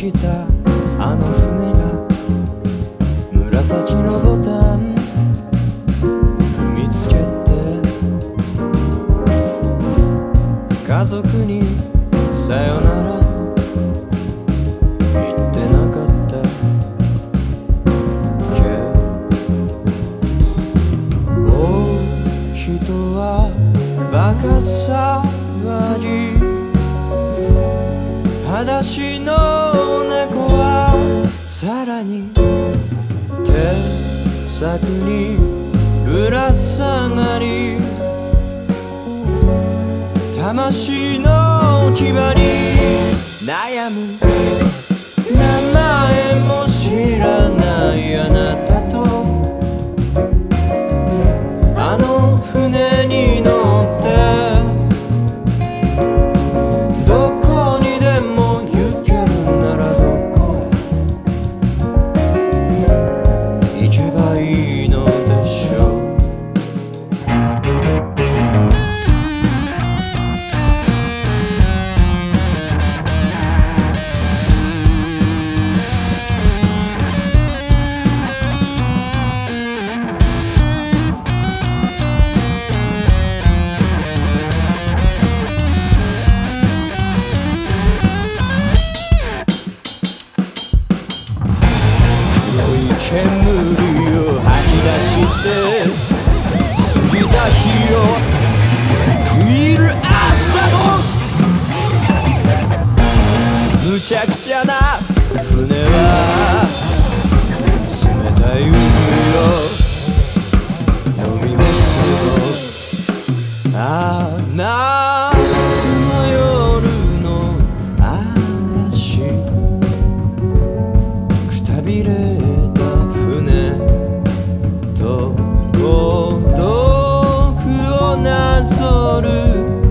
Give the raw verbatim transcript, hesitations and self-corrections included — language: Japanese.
したあの船が紫のボタン踏みつけて家族にさよなら言ってなかったけど人はバカ騒ぎ裸足の猫はさらに手先にぶら下がり魂の牙に悩む名前も知らないあなたとあの船に乗ってどこにでも行けるならどこへ行けばいいのでしょう。煙を吐き出して過ぎた日を食いる朝のむちゃくちゃな船は冷たい海を飲み干すのああ夏の夜の嵐くたびれ孤独をなぞる